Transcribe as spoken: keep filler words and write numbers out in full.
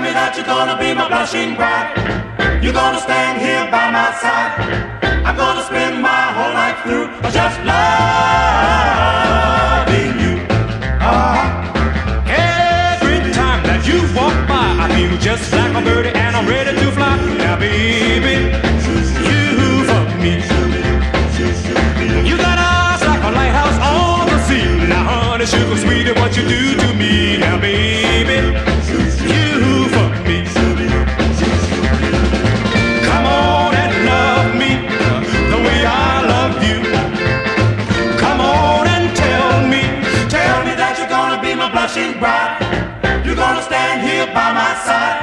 me that you're gonna be my blushing bride. You're gonna stand here by my side. I'm gonna spend my whole life through just loving you. Uh-huh. Every time that you walk by, I feel just like a birdie and I'm ready to fly. Now, baby, you for me. You got eyes like a lighthouse on the sea. Now, honey, sugar sweetie, what you do to me. Now, baby, you for me. Come on and love me the way I love you. Come on and tell me, tell me that you're gonna be my blushing bride. You're gonna stand here by my side.